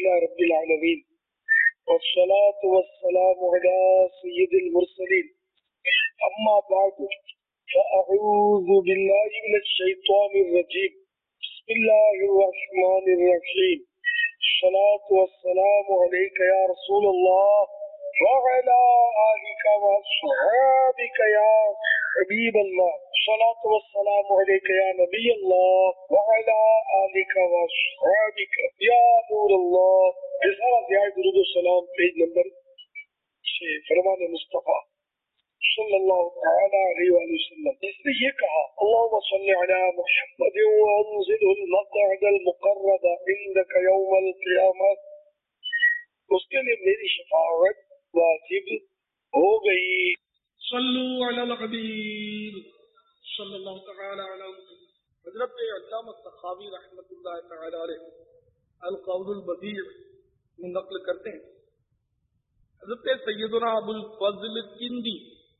لله رب العالمين والصلاة والسلام على سيد المرسلين أما بعد فأعوذ بالله من الشيطان الرجيم بسم الله الرحمن الرحيم الصلاة والسلام عليك يا رسول الله وعلى آلك وأصحابك يا حبيب الله الصلاة والسلام عليك يا نبي الله وعلى آلك وأصحابك يا نور الله. رسالہ دعائے درود السلام پیج نمبر 6 فرمان مصطفیٰ صلی اللہ تعالی علیہ وآلہ وسلم. اس نے یہ کہا اللہم صلی علی محمد وانزله المقعد المقرب عندك یوم القیامہ. اس کے لیے میری شفاعت واجب ہو گئی. صلو علی الحبیب صلی اللہ تعالی علی محمد. حضرت علامہ طحاوی رحمۃ اللہ تعالی علیہ القول البدیع میں نقل کرتے ہیں حضرت سیدنا ابو الفضل کندی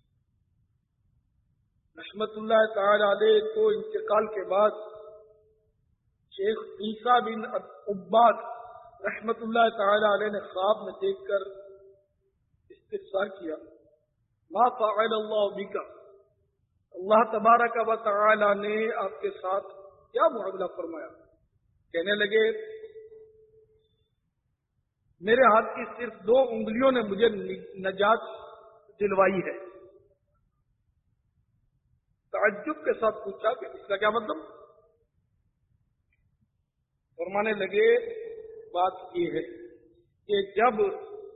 رحمۃ اللہ تعالی علیہ کو انتقال کے بعد شیخ عیسیٰ بن عباد رحمۃ اللہ تعالی علیہ نے خواب میں دیکھ کر استفسار کیا ما فعل اللہ بک. اللہ تبارک و تعالی نے آپ کے ساتھ کیا معاملہ فرمایا؟ کہنے لگے میرے ہاتھ کی صرف 2 انگلیوں نے مجھے نجات دلوائی ہے. تعجب کے ساتھ پوچھا کہ اس کا کیا مطلب؟ فرمانے لگے بات یہ ہے کہ جب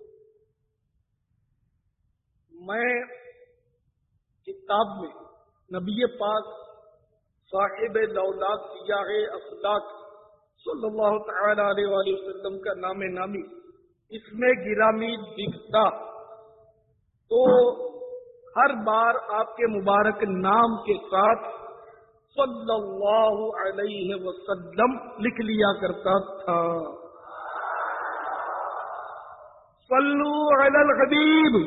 میں کتاب میں نبی پاک صاحب لولاک سیاح افلاک صلی اللہ تعالی علیہ وآلہ وسلم کا نام نامی اس میں گرامی دکھتا تو ہر بار آپ کے مبارک نام کے ساتھ صلی اللہ علیہ وسلم لکھ لیا کرتا تھا. صلو علی الحبیب.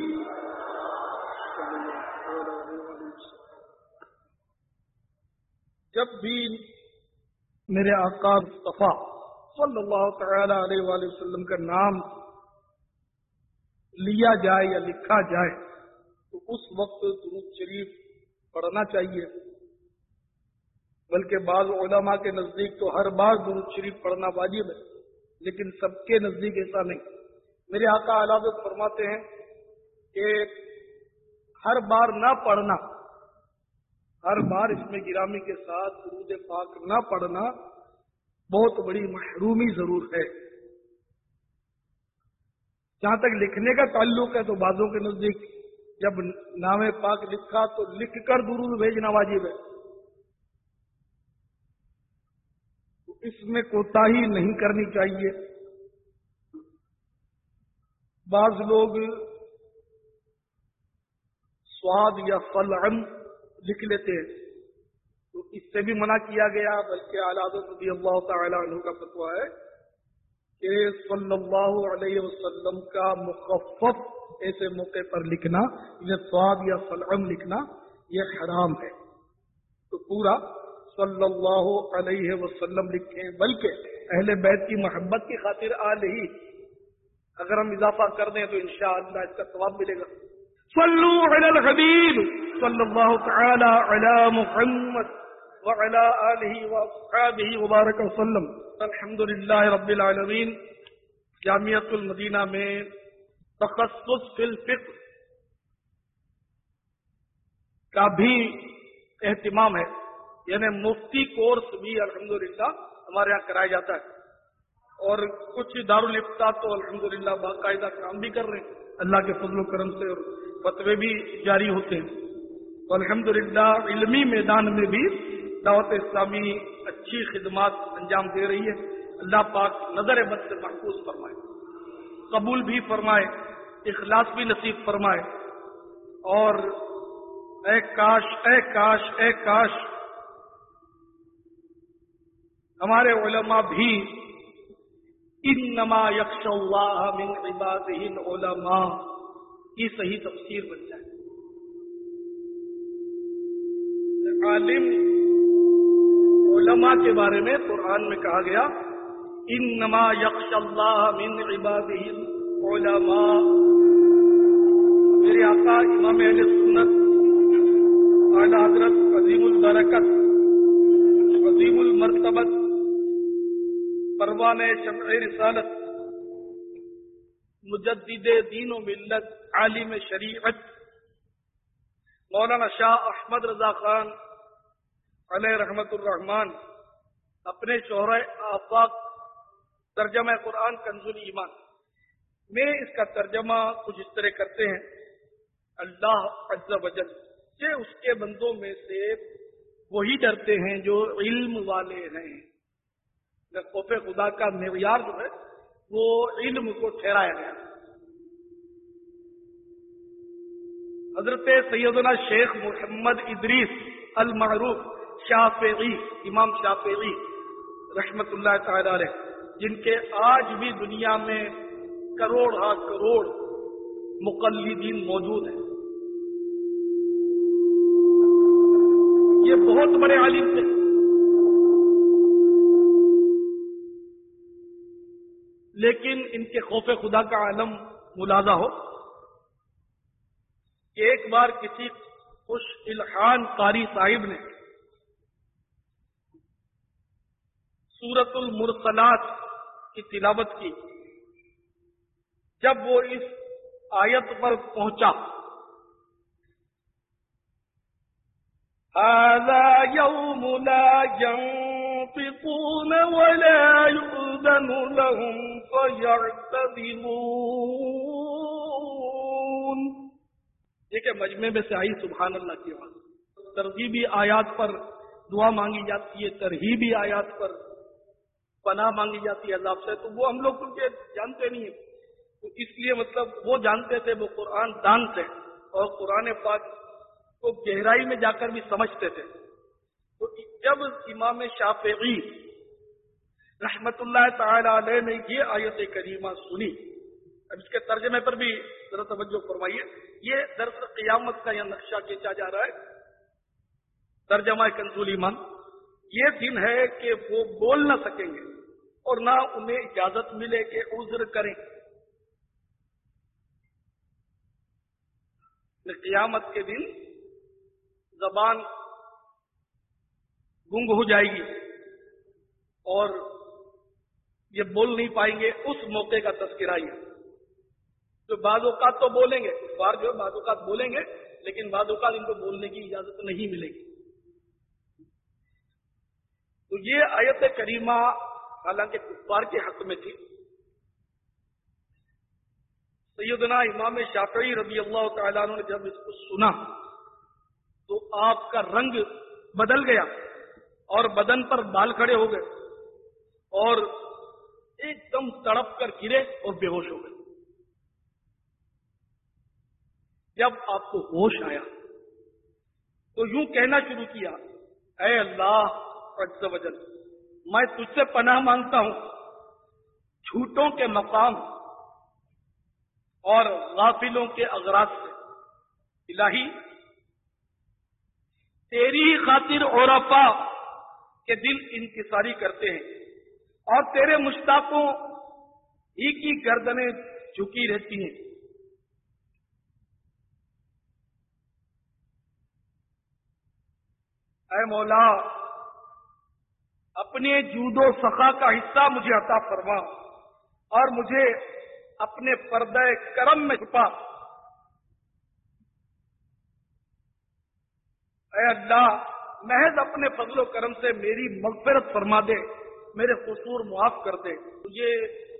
جب بھی میرے آقا مصطفیٰ صلی اللہ تعالی علیہ وآلہ وسلم کا نام لیا جائے یا لکھا جائے تو اس وقت درود شریف پڑھنا چاہیے. بلکہ بعض علماء کے نزدیک تو ہر بار درود شریف پڑھنا واجب ہے، لیکن سب کے نزدیک ایسا نہیں. میرے آقا اعلی حضرت فرماتے ہیں کہ ہر بار نہ پڑھنا، ہر بار اس میں گرامی کے ساتھ درود پاک نہ پڑھنا بہت بڑی محرومی ضرور ہے. جہاں تک لکھنے کا تعلق ہے تو بعضوں کے نزدیک جب نام پاک لکھا تو لکھ کر درود بھیجنا واجب ہے. اس میں کوتاہی نہیں کرنی چاہیے. بعض لوگ سواد یا فلعن لکھ لیتے ہیں تو اس سے بھی منع کیا گیا، بلکہ اعلیٰ حضرت رضی اللہ تعالی عنہ کا فتویٰ ہے کہ صلی اللہ علیہ وسلم کا مخفف ایسے موقع پر لکھنا یا سواد یا فلعن لکھنا یہ حرام ہے. تو پورا صلی اللہ علیہ وسلم لکھیں، بلکہ اہل بیت کی محبت کی خاطر آلہ ہی اگر ہم اضافہ کر دیں تو انشاءاللہ اس کا ثواب ملے گا. صلو علی الحبیب صلی اللہ تعالی علی محمد وعلی آلہ واصحابہ وبارک وسلم. الحمدللہ رب العالمین. جامعۃ المدینہ میں تخصص فی الفقہ کا بھی اہتمام ہے، یعنی مفتی کورس بھی الحمدللہ ہمارے یہاں کرایا جاتا ہے، اور کچھ دارالفتہ تو الحمدللہ باقاعدہ کام بھی کر رہے ہیں اللہ کے فضل و کرم سے، اور فتوے بھی جاری ہوتے ہیں. تو الحمدللہ علمی میدان میں بھی دعوت اسلامی اچھی خدمات انجام دے رہی ہے. اللہ پاک نظر بد سے محفوظ فرمائے، قبول بھی فرمائے، اخلاص بھی نصیب فرمائے. اور اے کاش اے کاش اے کاش ہمارے علماء بھی انما یخشى اللہ من عبادہ العلماء کی صحیح تفسیر بن جائے. عالم علماء کے بارے میں قرآن میں کہا گیا انما یخشی اللہ من عبادہ العلماء. میرے آقا امام اہل سنت اعلی حضرت عظیم البرکت عظیم المرتبت پروانِ شمع رسالت مجدد دین و ملت عالم شریعت مولانا شاہ احمد رضا خان علیہ رحمت الرحمان اپنے شہرہ آفاق ترجمہ قرآن کنز الایمان میں اس کا ترجمہ کچھ اس طرح کرتے ہیں. اللہ عز و جل سے اس کے بندوں میں سے وہی ڈرتے ہیں جو علم والے ہیں. خوف خدا کا معیار جو ہے وہ علم کو ٹھہرایا گیا. حضرت سیدنا شیخ محمد ادریس المعروف شافعی امام شافعی رحمت اللہ تعالی علیہ جن کے آج بھی دنیا میں کروڑ ہا کروڑ مقلدین موجود ہیں. یہ بہت بڑے عالم تھے لیکن ان کے خوف خدا کا عالم ملاحظہ ہو کہ ایک بار کسی خوش الحان قاری صاحب نے سورۃ المرسلات کی تلاوت کی. جب وہ اس آیت پر پہنچا هذا يوم لا ينطقون ولا يؤذن لهم فيعتذرون. یہ کہ مجمع میں سے آئی سبحان اللہ کی آواز. ترغیبی آیات پر دعا مانگی جاتی ہے, ترہیبی آیات پر پناہ مانگی جاتی ہے عذاب سے. تو وہ ہم لوگ کیونکہ جانتے نہیں ہیں تو اس لیے مطلب وہ جانتے تھے, وہ قرآن دان تھے اور قرآن پاک کو گہرائی میں جا کر بھی سمجھتے تھے. تو جب امام شافعی رحمت اللہ تعالی علیہ نے یہ آیت کریمہ سنی, اب اس کے ترجمے پر بھی ذرا توجہ فرمائیے. یہ درس قیامت کا یہ نقشہ کھینچا جا رہا ہے. ترجمہ کنز الایمان. یہ دن ہے کہ وہ بول نہ سکیں گے اور نہ انہیں اجازت ملے کہ عذر کریں. قیامت کے دن زبان گنگ ہو جائے گی اور یہ بول نہیں پائیں گے. اس موقع کا تذکرہ یہ تو بعض اوقات تو بولیں گے, بار جو بعض اوقات بولیں گے لیکن بعض اوقات ان کو بولنے کی اجازت نہیں ملے گی. تو یہ آیت کریمہ حالانکہ کفار کے حق میں تھی. سیدنا امام شافعی رضی اللہ تعالیٰ عنہ نے جب اس کو سنا تو آپ کا رنگ بدل گیا اور بدن پر بال کھڑے ہو گئے اور ایک دم تڑپ کر گرے اور بے ہوش ہو گئے. جب آپ کو ہوش آیا تو یوں کہنا شروع کیا, اے اللہ عز و جل, میں تجھ سے پناہ مانگتا ہوں جھوٹوں کے مقام اور غافلوں کے اغراض سے. الہی تیری ہی خاطر عرفا کے دل انکساری کرتے ہیں اور تیرے مشتاقوں ہی کی گردنیں جھکی رہتی ہیں. اے مولا اپنے جود و سخا کا حصہ مجھے عطا فرما اور مجھے اپنے پردہ کرم میں چھپا. اے اللہ محض اپنے فضل و کرم سے میری مغفرت فرما دے, میرے قصور معاف کر دے. تجھے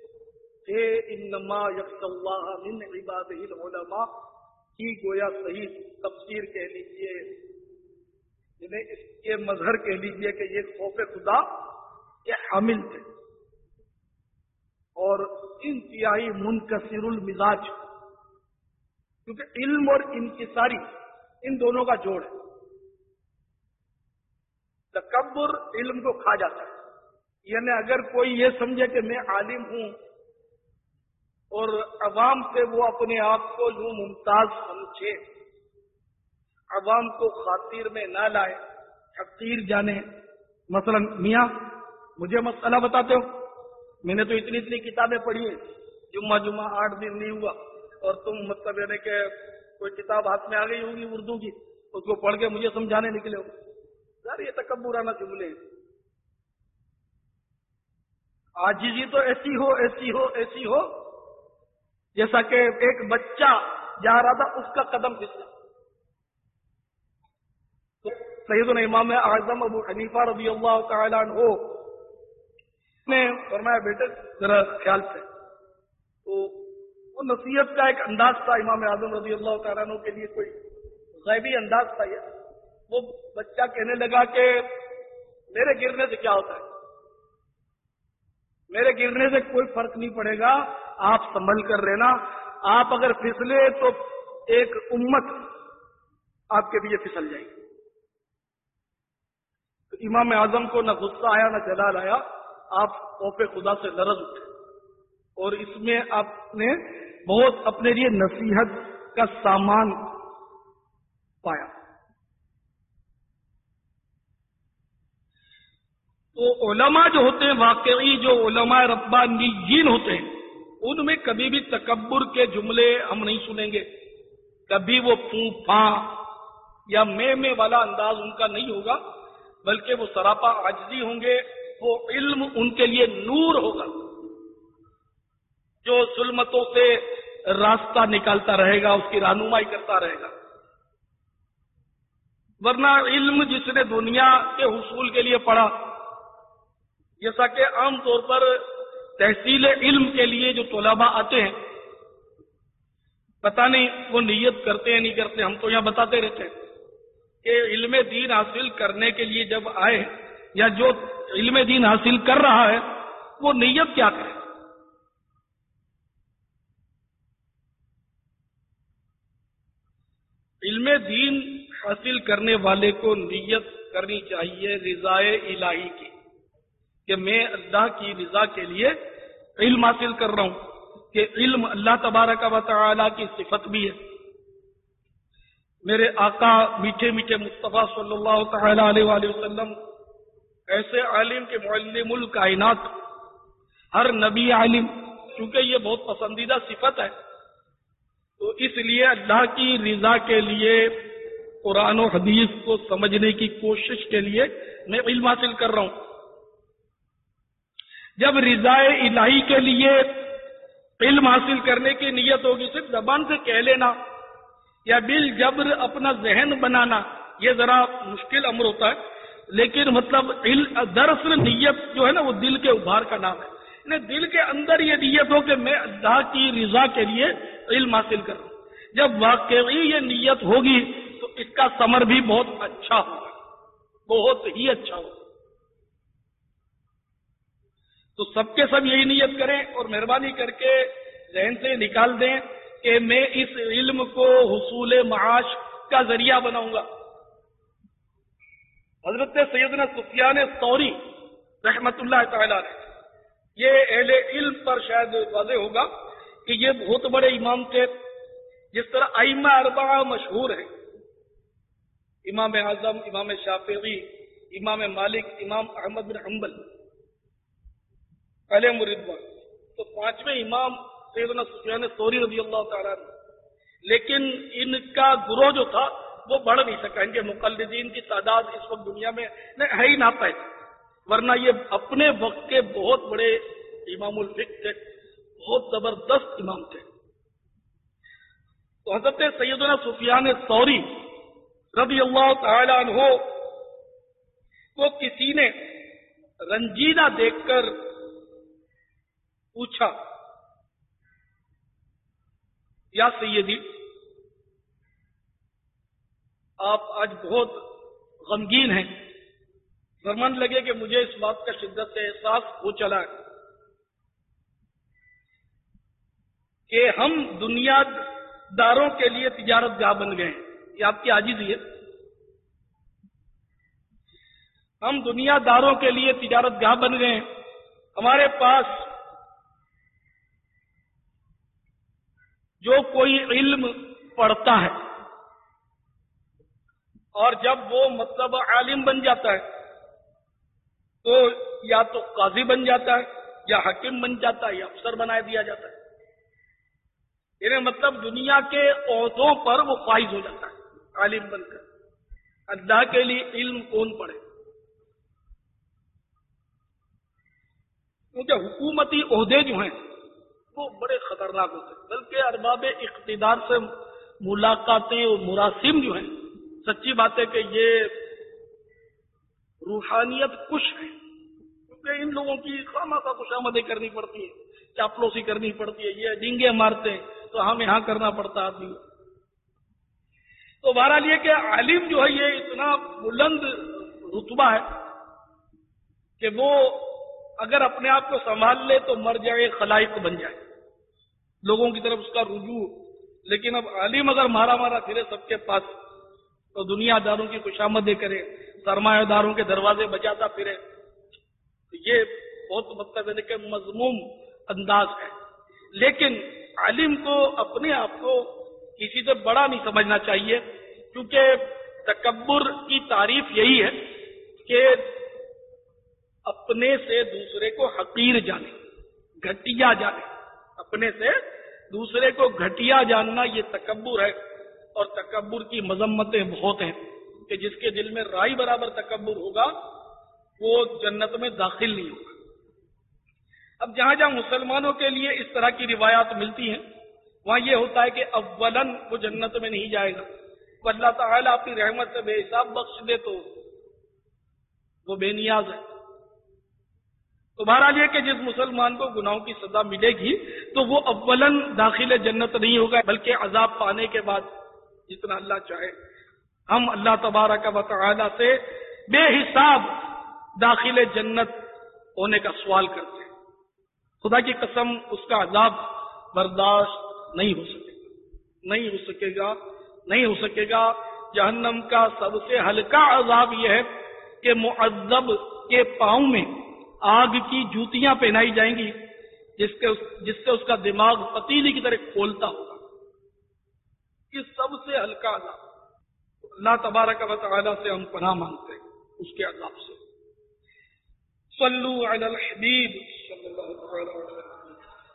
انما یخشی اللہ من عبادہ العلماء کی گویا صحیح تفسیر کہہ لیجیے, انہیں اس کے مظہر کہہ لیجیے کہ یہ خوف خدا کے حامل تھے اور انتہائی منکسر المزاج, کیونکہ علم اور انکساری ان دونوں کا جوڑ ہے. تکبر علم کو کھا جاتا ہے, یعنی اگر کوئی یہ سمجھے کہ میں عالم ہوں اور عوام سے وہ اپنے آپ کو یوں ممتاز سمجھے, عوام کو خاطر میں نہ لائے, حقیر جانے. مثلا میاں مجھے مسئلہ بتاتے ہو, میں نے تو اتنی کتابیں پڑھی ہیں، جمعہ 8 دن نہیں ہوا اور تم مطلب یعنی کہ کوئی کتاب ہاتھ میں آ گئی ہوگی اردو کی، اس کو پڑھ کے مجھے سمجھانے نکلے ہو. یار یہ تکبرانہ جملے ہیں. عاجزی تو ایسی ہو جیسا کہ ایک بچہ جا رہا تھا، اس کا قدم پھسلا. تو سیدنا امام اعظم ابو حنیفہ رضی اللہ تعالیٰ عنہ نے فرمایا بیٹے ذرا خیال سے. تو وہ نصیحت کا ایک انداز تھا امام اعظم رضی اللہ تعالیٰ عنہ کے لیے، کوئی غیبی انداز تھا یہ. وہ بچہ کہنے لگا کہ میرے گرنے سے کیا ہوتا ہے، میرے گرنے سے کوئی فرق نہیں پڑے گا، آپ سنبھل کر رہنا. آپ اگر پھسلے تو ایک امت آپ کے لیے پھسل جائے گی. تو امام اعظم کو نہ غصہ آیا نہ جلال آیا، آپ خوف خدا سے لرز اٹھے اور اس میں آپ نے بہت اپنے لیے نصیحت کا سامان پایا. تو علماء جو ہوتے ہیں، واقعی جو علماء ربانیین ہوتے ہیں، ان میں کبھی بھی تکبر کے جملے ہم نہیں سنیں گے. کبھی وہ پھوں پھاں یا میں والا انداز ان کا نہیں ہوگا، بلکہ وہ سراپا عاجزی ہوں گے. وہ علم ان کے لیے نور ہوگا جو ظلمتوں سے راستہ نکالتا رہے گا، اس کی رہنمائی کرتا رہے گا. ورنہ علم جس نے دنیا کے حصول کے لیے پڑھا، جیسا کہ عام طور پر تحصیل علم کے لیے جو طلباء آتے ہیں، پتہ نہیں وہ نیت کرتے ہیں نہیں کرتے، ہم تو یہاں بتاتے رہتے ہیں کہ علم دین حاصل کرنے کے لیے جب آئے یا جو علم دین حاصل کر رہا ہے وہ نیت کیا کرے. علم دین حاصل کرنے والے کو نیت کرنی چاہیے رضائے الہی کی، کہ میں اللہ کی رضا کے لیے علم حاصل کر رہا ہوں، کہ علم اللہ تبارک و تعالی کی صفت بھی ہے. میرے آقا میٹھے میٹھے مصطفیٰ صلی اللہ تعالی علیہ وآلہ وسلم ایسے عالم کے معلم الکائنات، ہر نبی عالم، چونکہ یہ بہت پسندیدہ صفت ہے، تو اس لیے اللہ کی رضا کے لیے قرآن و حدیث کو سمجھنے کی کوشش کے لیے میں علم حاصل کر رہا ہوں. جب رضا الہی کے لیے علم حاصل کرنے کی نیت ہوگی، صرف زبان سے کہہ لینا یا بالجبر اپنا ذہن بنانا یہ ذرا مشکل امر ہوتا ہے، لیکن مطلب دراصل نیت جو ہے نا وہ دل کے ابھار کا نام ہے. دل کے اندر یہ نیت ہو کہ میں اللہ کی رضا کے لیے علم حاصل کر رہا ہوں. جب واقعی یہ نیت ہوگی تو اس کا ثمر بھی بہت اچھا ہوگا، بہت ہی اچھا ہوگا. تو سب کے سب یہی نیت کریں اور مہربانی کر کے ذہن سے نکال دیں کہ میں اس علم کو حصول معاش کا ذریعہ بناؤں گا. حضرت سیدنا سفیان ثوری رحمت اللہ تعالی علیہ، یہ اہل علم پر شاید واضح ہوگا کہ یہ بہت بڑے امام تھے. جس طرح ائمہ اربعہ مشہور ہیں، امام اعظم، امام شافعی، امام مالک، امام احمد بن حنبل علیہ رضوان، تو پانچویں امام سیدنا سفیان ثوری رضی اللہ تعالیٰ عنہ. لیکن ان کا گروہ جو تھا وہ بڑھ نہیں سکا، ان کے مقلدین کی تعداد اس وقت دنیا میں ہے ہی نہ پائے، ورنہ یہ اپنے وقت کے بہت بڑے امام الفقہ تھے، بہت زبردست امام تھے. تو حضرت سیدنا سفیان ثوری رضی اللہ تعالی عنہ کو کسی نے رنجیدہ دیکھ کر پوچھا، یا سیدی آپ آج بہت غمگین ہیں. فرمان لگے کہ مجھے اس بات کا شدت سے احساس ہو چلا ہے کہ ہم دنیا داروں کے لیے تجارت گاہ بن گئے ہیں. یہ آپ کی عاجزی ہے. ہم دنیا داروں کے لیے تجارت گاہ بن گئے ہیں. ہمارے پاس جو کوئی علم پڑھتا ہے اور جب وہ مطلب عالم بن جاتا ہے تو یا تو قاضی بن جاتا ہے یا حاکم بن جاتا ہے یا افسر بنا دیا جاتا ہے. یعنی مطلب دنیا کے عہدوں پر وہ فائز ہو جاتا ہے عالم بن کر. اللہ کے لیے علم کون پڑھے؟ کیونکہ حکومتی عہدے جو ہیں وہ بڑے خطرناک ہوتے ہیں. بلکہ ارباب اقتدار سے ملاقاتیں اور مراسم جو ہیں، سچی بات ہے کہ یہ روحانیت کش ہے. کیونکہ ان لوگوں کی خامخواہ خوشامدیں کرنی پڑتی ہے، چاپلوسی کرنی پڑتی ہے، یہ ڈینگے مارتے ہیں تو ہم یہاں کرنا پڑتا آدمی. تو بہرحال یہ کہ عالم جو ہے یہ اتنا بلند رتبہ ہے کہ وہ اگر اپنے آپ کو سنبھال لے تو مر جائے، خلائق بن جائے، لوگوں کی طرف اس کا رجوع. لیکن اب عالم اگر مارا مارا پھرے سب کے پاس تو دنیا داروں کی خوشامدیں کرے، سرمایہ داروں کے دروازے بجاتا پھرے، تو یہ بہت مطلب ہے کہ مذموم انداز ہے. لیکن عالم کو اپنے آپ کو کسی سے بڑا نہیں سمجھنا چاہیے، کیونکہ تکبر کی تعریف یہی ہے کہ اپنے سے دوسرے کو حقیر جانے، گھٹیا جانے. اپنے سے دوسرے کو گھٹیا جاننا یہ تکبر ہے. اور تکبر کی مذمتیں بہت ہیں کہ جس کے دل میں رائی برابر تکبر ہوگا وہ جنت میں داخل نہیں ہوگا. اب جہاں جہاں مسلمانوں کے لیے اس طرح کی روایات ملتی ہیں وہاں یہ ہوتا ہے کہ اولاً وہ جنت میں نہیں جائے گا. وہ اللہ تعالیٰ اپنی رحمت سے بے حساب بخش دے تو وہ بے نیاز ہے. تو بہرحال یہ کہ جس مسلمان کو گناہوں کی سزا ملے گی تو وہ اولاً داخل جنت نہیں ہوگا، بلکہ عذاب پانے کے بعد جتنا اللہ چاہے ہم اللہ تبارک و تعالی سے بے حساب داخل جنت ہونے کا سوال کرتے ہیں. خدا کی قسم اس کا عذاب برداشت نہیں ہو سکے گا، نہیں ہو سکے گا، نہیں ہو سکے گا. جہنم کا سب سے ہلکا عذاب یہ ہے کہ معذب کے پاؤں میں آگ کی جوتیاں پہنائی جائیں گی جس سے اس کا دماغ پتیلی کی طرح کھولتا ہوگا. یہ سب سے ہلکا عذاب. اللہ تبارک و تعالی سے ہم پناہ مانگتے ہیں اس کے عذاب سے. صلو علی الحبیب صلی اللہ علیہ وسلم.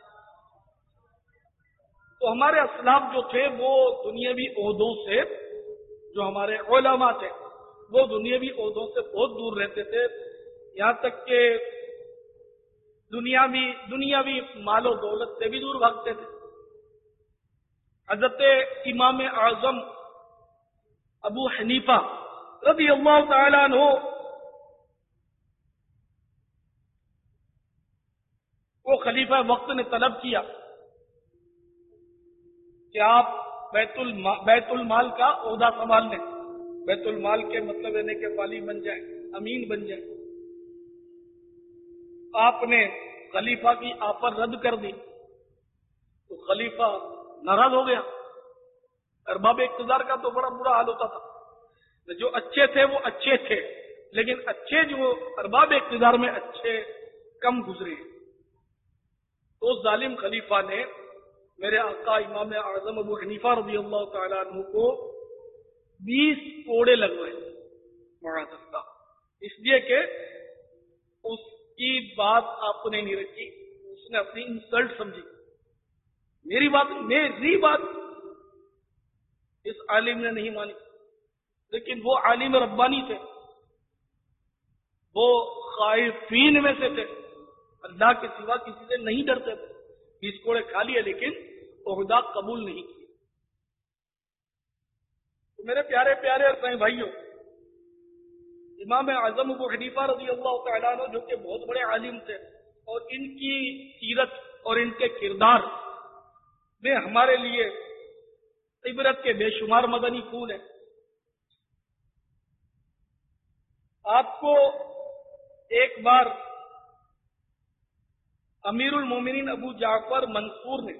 تو ہمارے اسلاف جو تھے وہ دنیاوی عہدوں سے، جو ہمارے علماء تھے وہ دنیاوی عہدوں سے بہت دور رہتے تھے، یہاں تک کہ دنیاوی مال و دولت سے بھی دور بھاگتے تھے. حضرت امام اعظم ابو حنیفہ رضی اللہ تعالیٰ عنہ وہ خلیفہ وقت نے طلب کیا کہ آپ بیت المال کا عہدہ سنبھال لیں. بیت المال کے مطلب ہے کہ والی بن جائیں، امین بن جائیں. آپ نے خلیفہ کی آفر رد کر دی تو خلیفہ ناراض ہو گیا. ارباب اقتدار کا تو بڑا برا حال ہوتا تھا. جو اچھے تھے وہ اچھے تھے، لیکن اچھے جو ارباب اقتدار میں اچھے کم گزرے. تو ظالم خلیفہ نے میرے آقا امام اعظم ابو حنیفہ رضی اللہ تعالیٰ عنہ کو 20 کوڑے لگوائے معاذ اللہ، اس لیے کہ اس کی بات آپ نے نہیں رکھی، اس نے اپنی انسلٹ سمجھی. میری بات اس عالم نے نہیں مانی. لیکن وہ عالم ربانی تھے، وہ خائفین میں سے تھے، اللہ کے سوا کسی سے نہیں ڈرتے تھے. 20 کوڑے کھا لیے لیکن عہدہ قبول نہیں کیے. تو میرے پیارے پیارے بھائیوں، امام اعظم ابو حنیفہ رضی اللہ تعالیٰ عنہ جو کہ بہت بڑے عالم تھے، اور ان کی سیرت اور ان کے کردار میں ہمارے لیے عبرت کے بے شمار مدنی پھول ہیں. آپ کو ایک بار امیر المومنین ابو جعفر منصور نے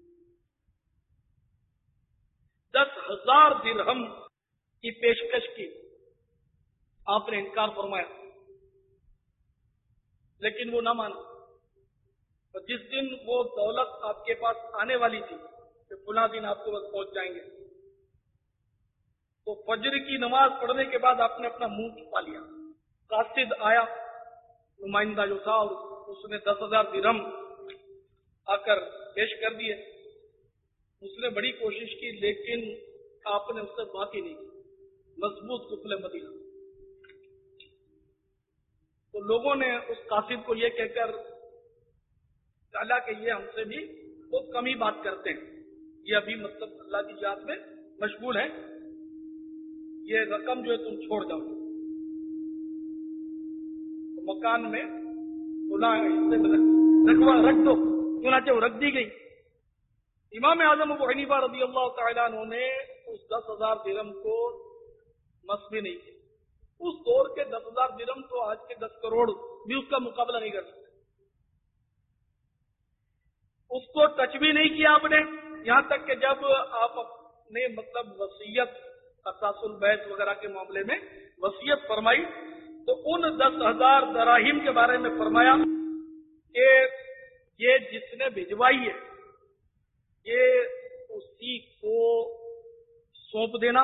10,000 درہم کی پیشکش کی. آپ نے انکار فرمایا لیکن وہ نہ مانا. اور جس دن وہ دولت آپ کے پاس آنے والی تھی کہ فلاں دن آپ کو بس پہنچ جائیں گے، تو فجر کی نماز پڑھنے کے بعد آپ نے اپنا منہ چھپا لیا. قاصد آیا، نمائندہ جو تھا، اور اس نے 10,000 درہم آ کر پیش کر دیے. اس نے بڑی کوشش کی لیکن آپ نے اس سے بات ہی نہیں کی. مضبوط قفل مدینہ. تو لوگوں نے اس قاصد کو یہ کہہ کر ڈالا کہ یہ ہم سے بھی بہت کم ہی بات کرتے ہیں, یہ ابھی مطلب اللہ کی یاد میں مشغول ہے, یہ رقم جو ہے تم چھوڑ جاؤ. تو مکان میں فلاں حصے میں رکھ دو, چنانچہ وہ رکھ دی گئی. امام اعظم ابو حنیفہ رضی اللہ تعالیٰ عنہ نے اس 10,000 درہم کو مس بھی نہیں کیا. اس دور کے 10,000 درہم تو آج کے 10 کروڑ بھی اس کا مقابلہ نہیں کر سکتے. اس کو ٹچ بھی نہیں کیا آپ نے, یہاں تک کہ جب آپ اپنے مطلب وصیت اساس البیت وغیرہ کے معاملے میں وصیت فرمائی تو ان 10,000 دراہم کے بارے میں فرمایا کہ یہ جس نے بھجوائی ہے یہ اسی کو سونپ دینا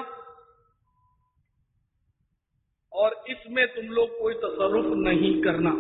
اور اس میں تم لوگ کوئی تصرف نہیں کرنا.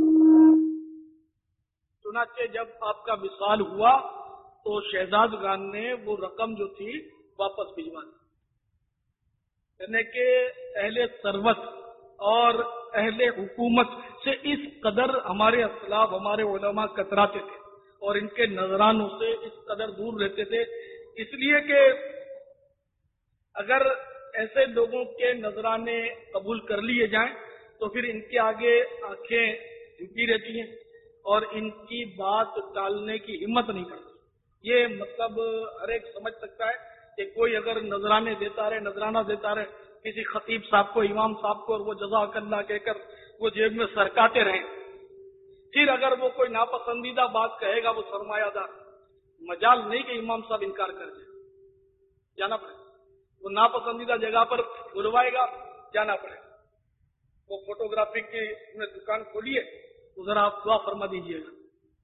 چنانچہ جب آپ کا وصال ہوا تو شہزادگان نے وہ رقم جو تھی واپس بھجوا دی. یعنی کہ اہل ثروت اور اہل حکومت سے اس قدر ہمارے اسلاف ہمارے علماء کتراتے تھے اور ان کے نذرانوں سے اس قدر دور رہتے تھے, اس لیے کہ اگر ایسے لوگوں کے نذرانے قبول کر لیے جائیں تو پھر ان کے آگے آنکھیں جھکی رہتی ہیں اور ان کی بات ٹالنے کی ہمت نہیں کرتی. یہ مطلب ہر ایک سمجھ سکتا ہے کہ کوئی اگر نذرانے دیتا رہے, نذرانہ دیتا رہے کسی خطیب صاحب کو, امام صاحب کو, اور وہ جزاک اللہ کہہ کر وہ جیب میں سرکاتے رہیں, پھر اگر وہ کوئی ناپسندیدہ بات کہے گا وہ سرمایہ دار, مجال نہیں کہ امام صاحب انکار کر دیں, جانا پڑے. وہ ناپسندیدہ جگہ پر بلوائے گا, جانا پڑے. وہ فوٹوگرافی کی دکان کھولیے تو ذرا آپ دعا فرما دیجیے گا.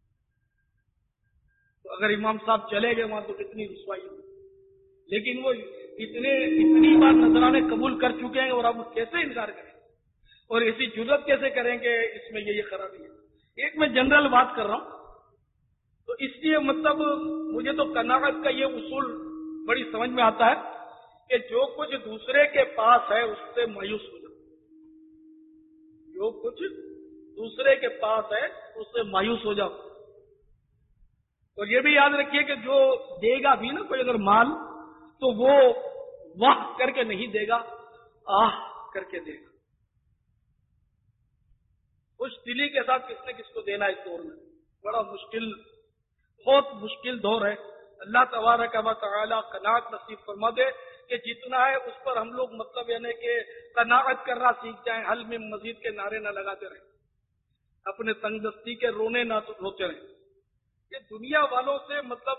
تو اگر امام صاحب چلے گئے وہاں تو کتنی رسوائی ہوگی. لیکن وہ اتنی بار نذرانے قبول کر چکے ہیں اور اب کیسے انکار کریں اور ایسی جرت کیسے کریں کہ اس میں یہ خرابی ہے. ایک میں جنرل بات کر رہا ہوں, تو اس لیے مطلب مجھے تو قناعت کا یہ اصول بڑی سمجھ میں آتا ہے کہ جو کچھ دوسرے کے پاس ہے اس سے مایوس ہو جاؤ. جو کچھ دوسرے کے پاس ہے اس سے مایوس ہو جاؤ. اور یہ بھی یاد رکھیے کہ جو دے گا بھی نا کوئی اگر مال تو وہ واہ کر کے نہیں دے گا, آہ کر کے دے گا. خوش دلی کے ساتھ کس نے کس کو دینا اس دور میں بڑا مشکل, بہت مشکل دور ہے. اللہ تبارک و تعالی قناعت نصیب فرما دے کہ جتنا ہے اس پر ہم لوگ مطلب یعنی کہ قناعت کرنا سیکھ جائیں, حل میں مزید کے نعرے نہ لگاتے رہیں, اپنے تنگ دستی کے رونے نہ روتے رہیں. یہ دنیا والوں سے مطلب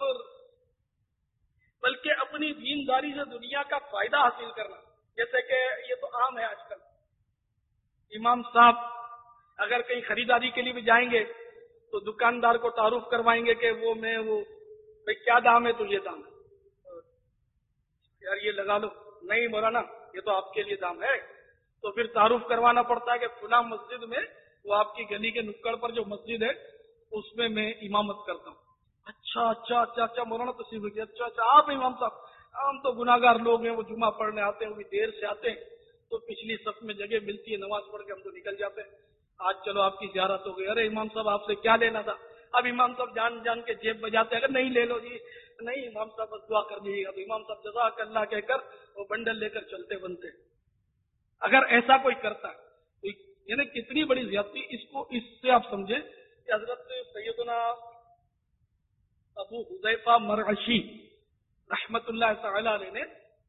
بلکہ اپنی دینداری سے دنیا کا فائدہ حاصل کرنا, جیسے کہ یہ تو عام ہے آج کل. امام صاحب اگر کہیں خریداری کے لیے بھی جائیں گے تو دکاندار کو تعارف کروائیں گے کہ وہ بھائی کیا دام ہے, تو یہ دام ہے یار, یہ لگا لو. نہیں مولانا یہ تو آپ کے لیے دام ہے. تو پھر تعارف کروانا پڑتا ہے کہ فلاں مسجد میں, وہ آپ کی گلی کے نکڑ پر جو مسجد ہے اس میں امامت کرتا ہوں. اچھا اچھا اچھا اچھا مولانا تشریف رکھیے. اچھا اچھا آپ امام صاحب, ہم تو گناہگار لوگ ہیں, وہ جمعہ پڑھنے آتے ہیں وہ بھی دیر سے آتے ہیں, تو پچھلی صف میں جگہ ملتی ہے, نماز پڑھ کے ہم تو نکل جاتے ہیں. آج چلو آپ کی زیارت ہو گئی. ارے امام صاحب آپ سے کیا لینا تھا. اب امام صاحب جان جان کے جیب بجاتے ہیں, اگر نہیں لے لو جی, نہیں امام صاحب بس دعا کر دیجیے گا. تو امام صاحب جزاک اللہ کہہ کر وہ بنڈل لے کر چلتے بنتے. اگر ایسا کوئی کرتا ہے تو یعنی کتنی بڑی زیادتی. اس سے آپ سمجھے کہ حضرت سیدنا ابو حذیفہ مرعشی رحمت اللہ تعالی علیہ نے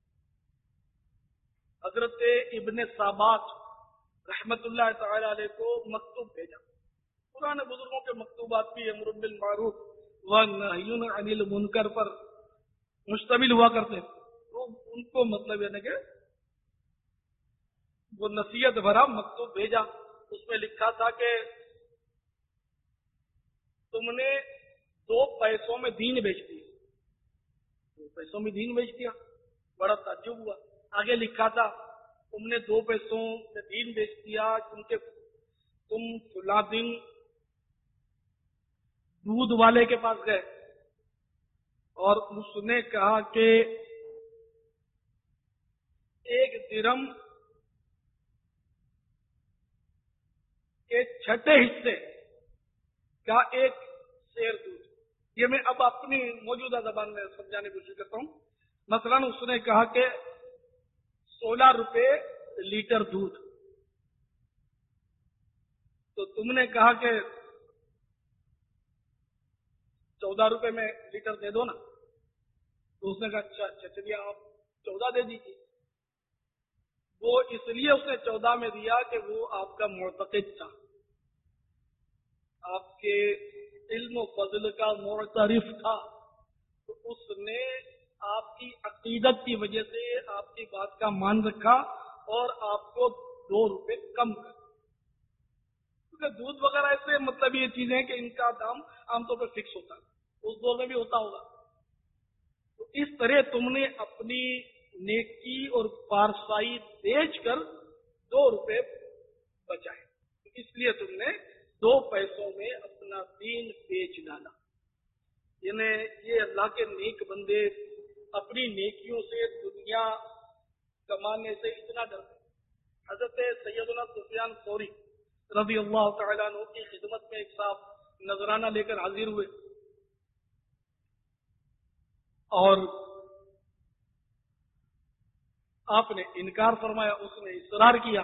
حضرت ابن سابات رحمت اللہ تعالی علیہ کو مکتوب بھیجا. پرانے بزرگوں کے مکتوبات بھی امر بالمعروف و نہی عن المنکر پر مشتمل ہوا کرتے, تو ان کو مطلب یعنی کہ وہ نصیحت بھرا مکتوب بھیجا. اس میں لکھا تھا کہ تم نے 2 پیسوں میں دین بیچ دیا. 2 پیسوں میں دین بیچ دیا, بڑا تعجب ہوا. آگے لکھا تھا تم نے 2 پیسوں میں دین بیچ دیا کیونکہ تم فلاں دن دودھ والے کے پاس گئے اور اس نے کہا کہ 1 درہم کے 6 حصے کا 1 سیر دودھ. یہ میں اب اپنی موجودہ زبان میں سمجھانے کی کوشش کرتا ہوں. مثلا اس نے کہا کہ 16 روپے لیٹر دودھ، تو تم نے کہا کہ 14 روپے میں لیٹر دے دو نا. تو اس نے کہا اچھا چلیے آپ 14 دے دیجیے. وہ اس لیے اس نے 14 میں دیا کہ وہ آپ کا معتقد تھا، آپ کے علم و فضل کا معترف تھا. تو اس نے آپ کی عقیدت کی وجہ سے آپ کی بات کا مان رکھا اور آپ کو 2 روپے کم کر. کیونکہ دودھ وغیرہ ایسے مطلب یہ چیزیں کہ ان کا دام عام طور پر فکس ہوتا ہے، اس دور میں بھی ہوتا ہوگا. تو اس طرح تم نے اپنی نیکی اور پارسائی بیچ کر 2 روپے بچائے. اس لیے تم نے 2 پیسوں میں اپنا دین بیچ ڈالا. یعنی یہ اللہ کے نیک بندے اپنی نیکیوں سے دنیا کمانے سے اتنا ڈرتے. حضرت سیدنا سفیان ثوری رضی اللہ تعالیٰ عنہ کی خدمت میں ایک صاحب نذرانہ لے کر حاضر ہوئے اور آپ نے انکار فرمایا، اس نے اصرار کیا.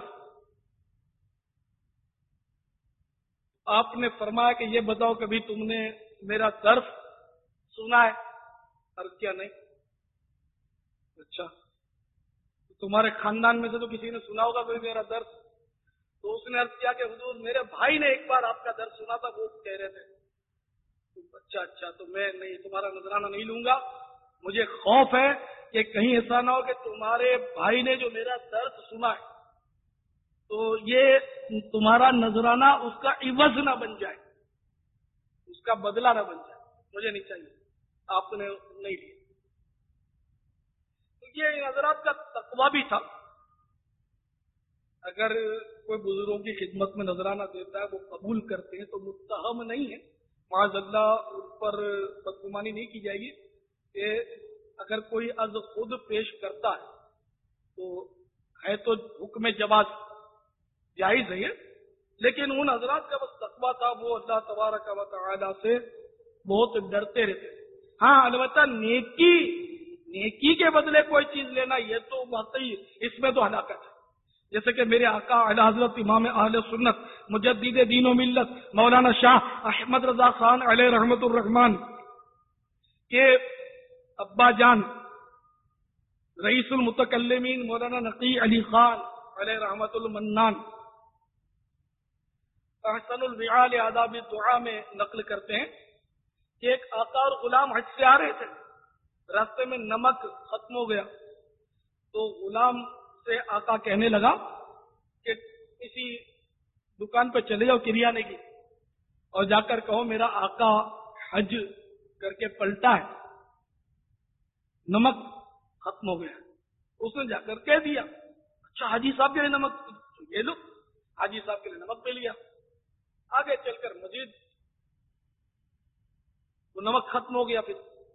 آپ نے فرمایا کہ یہ بتاؤ کبھی تم نے میرا درس سنا ہے؟ عرض کیا نہیں. اچھا تمہارے خاندان میں سے تو کسی نے سنا ہوگا کوئی میرا درس؟ تو اس نے عرض کیا کہ حضور میرے بھائی نے ایک بار آپ کا درس سنا تھا، وہ کہہ رہے تھے. اچھا تو میں نہیں تمہارا نذرانہ نہیں لوں گا. مجھے خوف ہے کہ کہیں ایسا نہ ہو کہ تمہارے بھائی نے جو میرا درس سنا ہے تو یہ تمہارا نذرانہ اس کا عوض نہ بن جائے، اس کا بدلہ نہ بن جائے. مجھے نہیں چاہیے. آپ نے نہیں لیا. تو یہ ان حضرات کا تقویٰ بھی تھا. اگر کوئی بزرگوں کی خدمت میں نذرانہ دیتا ہے وہ قبول کرتے ہیں تو متہم نہیں ہے، معاذ اللہ ان پر بدگمانی نہیں کی جائے گی. کہ اگر کوئی از خود پیش کرتا ہے تو ہے تو حکم جواز جائز ہے، لیکن ان حضرات کا بس تقویٰ تھا، وہ اللہ تبارک و تعالی سے بہت ڈرتے رہتے. ہاں البتہ نیکی کے بدلے کوئی چیز لینا یہ تو واقعی اس میں تو ہلاکت ہے. جیسے کہ میرے آقا اعلی حضرت امام اہل سنت مجدد دین و ملت مولانا شاہ احمد رضا خان علیہ رحمت الرحمان کے ابا جان رئیس المتکلمین مولانا نقی علی خان علیہ رحمت المنان احسن الوعال آداب الدعا میں نقل کرتے ہیں کہ ایک آقا اور غلام حج سے آ رہے تھے، راستے میں نمک ختم ہو گیا تو غلام سے آقا کہنے لگا کہ کسی دکان پہ چلے جاؤ کریانے کی اور جا کر کہو میرا آقا حج کر کے پلٹا ہے، نمک ختم ہو گیا. اس نے جا کر کہہ دیا. اچھا حاجی صاحب کے لیے نمک یہ لو. حاجی صاحب کے لیے نمک پہ لیا. آگے چل کر مزید وہ نمک ختم ہو گیا. پھر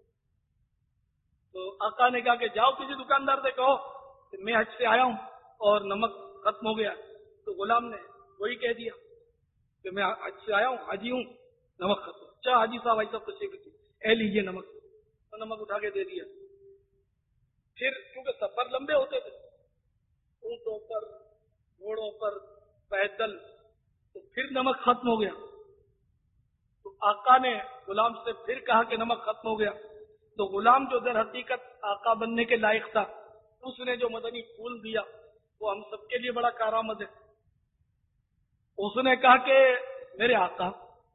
تو آقا نے کہا کہ جاؤ کسی دکاندار سے کہو کہ میں حج سے آیا ہوں اور نمک ختم ہو گیا. تو غلام نے وہی کہہ دیا کہ میں حج سے آیا ہوں، حاجی ہوں، نمک ختم. اچھا حاجی صاحب ایسا تشریف اے لیجیے نمک. تو نمک اٹھا کے دے دیا. پھر کیونکہ سفر لمبے ہوتے تھے، اونٹوں پر، گھوڑوں پر، پیدل، تو پھر نمک ختم ہو گیا. تو آقا نے غلام سے پھر کہا کہ نمک ختم ہو گیا. تو غلام جو در حقیقت آقا بننے کے لائق تھا اس نے جو مدنی پھول دیا وہ ہم سب کے لیے بڑا کارآمد ہے. اس نے کہا کہ میرے آقا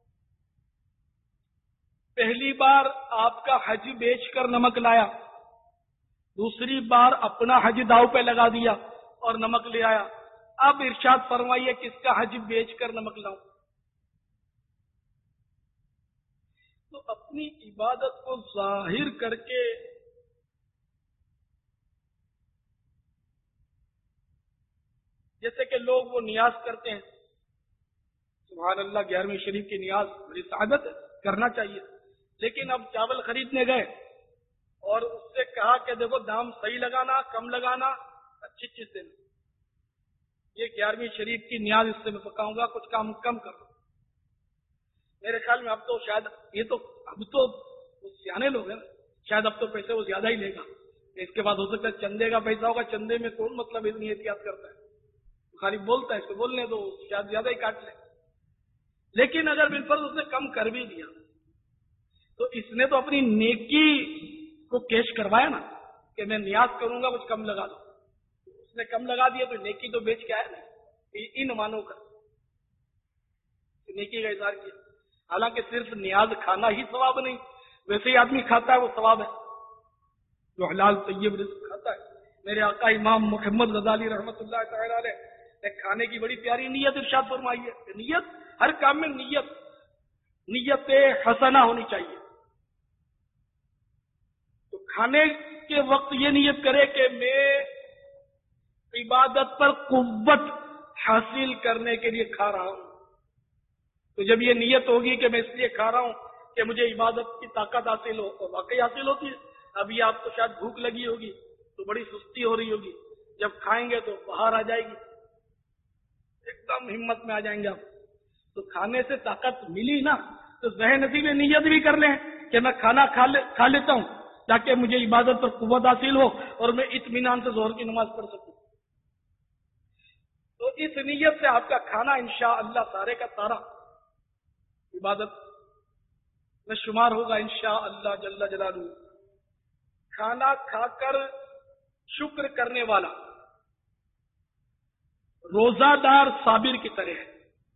پہلی بار آپ کا حج بیچ کر نمک لایا، دوسری بار اپنا حج داؤ پہ لگا دیا اور نمک لے آیا. اب ارشاد فرمائیے کس کا حج بیچ کر نمک لاؤں؟ تو اپنی عبادت کو ظاہر کر کے جیسے کہ لوگ وہ نیاز کرتے ہیں، سبحان اللہ 11ویں شریف کی نیاز بڑی سعادت ہے، کرنا چاہیے. لیکن اب چاول خریدنے گئے اور اس سے کہا کہ دیکھو دام صحیح لگانا، کم لگانا، اچھی چیز دینا. یہ 11ویں شریف کی نیاز اس سے میں پکاؤں گا، کچھ کام کم کر دو. میرے خیال میں اب تو شاید اب تو سیانے لوگ ہیں، شاید اب تو پیسے وہ زیادہ ہی لے گا. اس کے بعد ہو سکتا ہے چندے کا پیسہ ہوگا، چندے میں کون مطلب اتنی احتیاط کرتا ہے، خالی بولتا ہے، اس کو بولنے دو، شاید زیادہ ہی کاٹ لے. لیکن اگر بالفرض اس نے کم کر بھی دیا تو اس نے تو اپنی نیکی کو کیش کروایا نا کہ میں نیاز کروں گا کچھ کم لگا دو. اس نے کم لگا دیا تو نیکی تو بیچ کے آیا نا، ان مانو کا نیکی کا اظہار کیا. حالانکہ صرف نیاز کھانا ہی ثواب نہیں، ویسے ہی آدمی کھاتا ہے وہ ثواب ہے جو حلال طیب رزق کھاتا ہے. میرے آقا امام محمد غزالی رحمۃ اللہ تعالی علیہ نے کھانے کی بڑی پیاری نیت ارشاد فرمائی ہے. نیت ہر کام میں نیت حسنہ ہونی چاہیے. تو کھانے کے وقت یہ نیت کرے کہ میں عبادت پر قوت حاصل کرنے کے لیے کھا رہا ہوں. تو جب یہ نیت ہوگی کہ میں اس لیے کھا رہا ہوں کہ مجھے عبادت کی طاقت حاصل ہو، اور واقعی حاصل ہوتی ہے. ابھی آپ کو شاید بھوک لگی ہوگی تو بڑی سستی ہو رہی ہوگی، جب کھائیں گے تو باہر آ جائے گی، ایک دم ہمت میں آ جائیں گے آپ. تو کھانے سے طاقت ملی نا، تو ذہن نصیب میں نیت بھی کر لیں کہ میں کھانا کھا لیتا ہوں تاکہ مجھے عبادت پر قوت حاصل ہو اور میں اطمینان سے ظہر کی نماز پڑھ سکوں. تو اس نیت سے آپ کا کھانا انشاءاللہ سارے کا سارا عبادت میں شمار ہوگا انشاءاللہ جل جلالہ. کھانا کھا کر شکر کرنے والا روزہ دار صابر کی طرح ہے.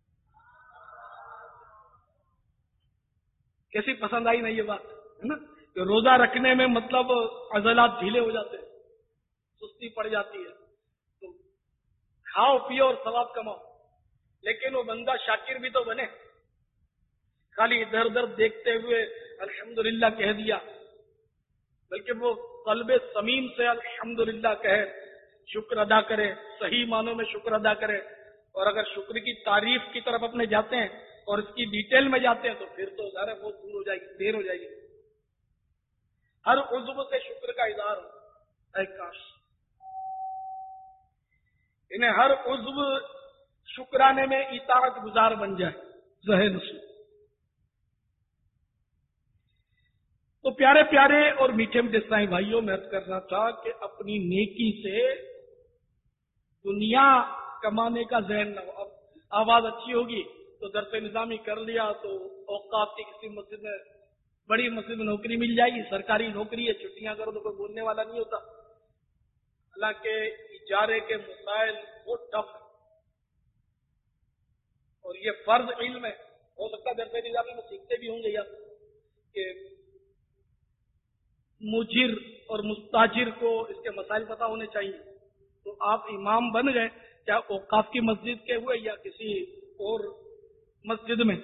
کیسی پسند آئی نا یہ بات، ہے نا، کہ روزہ رکھنے میں مطلب عضلات ڈھیلے ہو جاتے ہیں، سستی پڑ جاتی ہے. تو کھاؤ پیو اور ثواب کماؤ، لیکن وہ بندہ شاکر بھی تو بنے. خالی ادھر ادھر دیکھتے ہوئے الحمدللہ کہہ دیا، بلکہ وہ قلب سمیم سے الحمدللہ کہے، شکر ادا کرے، صحیح معنوں میں شکر ادا کرے. اور اگر شکر کی تعریف کی طرف اپنے جاتے ہیں اور اس کی ڈیٹیل میں جاتے ہیں تو پھر تو ظاہر ہے بہت دور ہو جائے گی، دیر ہو جائے گی. ہر عضو سے شکر کا اظہار ہو، اے کاش انہیں ہر عضو شکرانے میں اطاعت گزار بن جائے، ذہن نصیب. تو پیارے پیارے اور میٹھے میٹھے اسلامی بھائیوں، میں عرض کرنا تھا کہ اپنی نیکی سے دنیا کمانے کا ذہن نہ ہو. اب آواز اچھی ہوگی تو درس نظامی کر لیا تو اوقاف کی کسی مسجد میں، بڑی مسجد میں نوکری مل جائے گی، سرکاری نوکری ہے، چھٹیاں کرو تو کوئی بولنے والا نہیں ہوتا. حالانکہ اجارے کے مسائل بہت ٹف ہے اور یہ فرض علم ہے. ہو سکتا ہے درس نظامی میں سیکھتے بھی ہوں گے یا کہ مجر اور مستاجر کو اس کے مسائل پتہ ہونے چاہیے. تو آپ امام بن گئے، چاہے اوقاف کی مسجد کے ہوئے یا کسی اور مسجد میں،